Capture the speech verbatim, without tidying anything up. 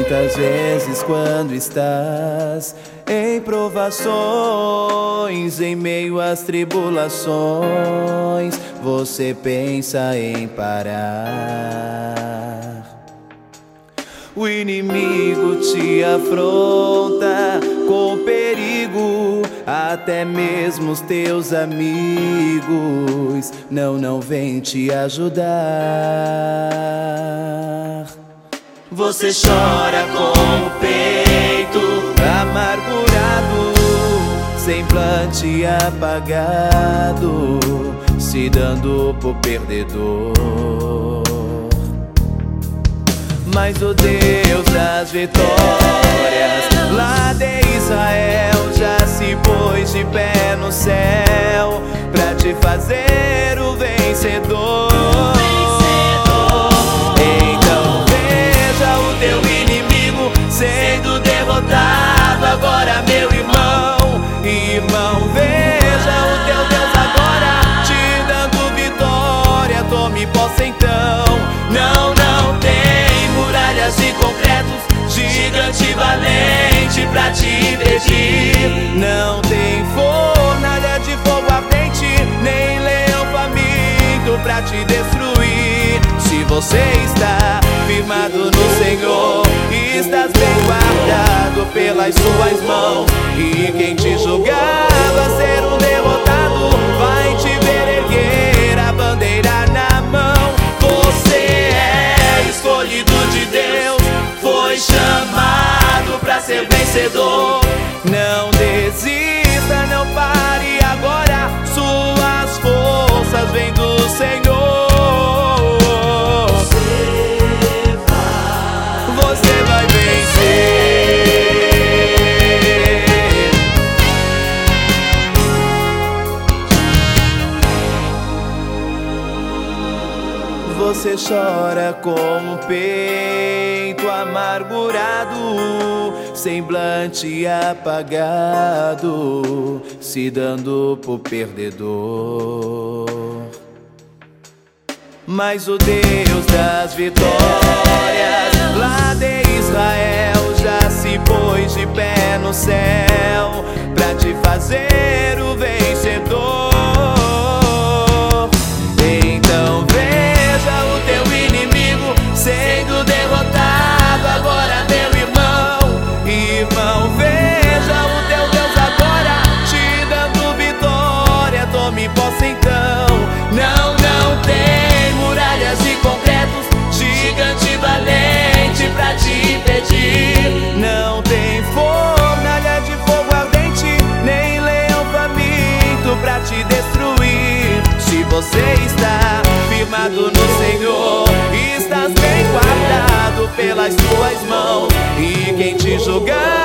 Muitas vezes quando estás em provações, em meio às tribulações, você pensa em parar. O inimigo te afronta com perigo, até mesmo os teus amigos não, não vêm te ajudar. Você chora com o peito amargurado, semblante apagado, se dando por perdedor. Mas o Deus das vitórias, lá de Israel, já se pôs de pé no céu pra te fazer o vencedor. Então veja o teu inimigo sendo derrotado agora, meu irmão. Irmão, veja o teu Deus agora te dando vitória. Tome posse então. Não, não tem muralhas de concretos, gigante valente pra te impedir. Não tem fornalha de fogo ardente, nem leão faminto pra te destruir. Se você está firmado no Senhor, estás bem guardado pelas suas mãos. E quem te julgava ser um derrotado vai te ver erguer a bandeira na mão. Você é escolhido de Deus, foi chamado pra ser vencedor. Não desista, não pare agora, suas forças vêm do Senhor. Você vai vencer. Você chora com o peito amargurado, semblante apagado, se dando por perdedor. Mas o Deus das vitórias, lá de Israel, já se pôs de pé no céu pra te fazer o vencedor. Então veja o teu inimigo sendo derrotado agora, meu irmão. Irmão, veja o teu Deus agora te dando vitória. Tome posse então. Não, não tem muralhas de concretos, gigante valente pra te impedir. Não tem fornalha de fogo ardente, nem leão faminto pra te destruir. Se você está firmado no Senhor, estás bem guardado pelas tuas mãos. E quem te julgar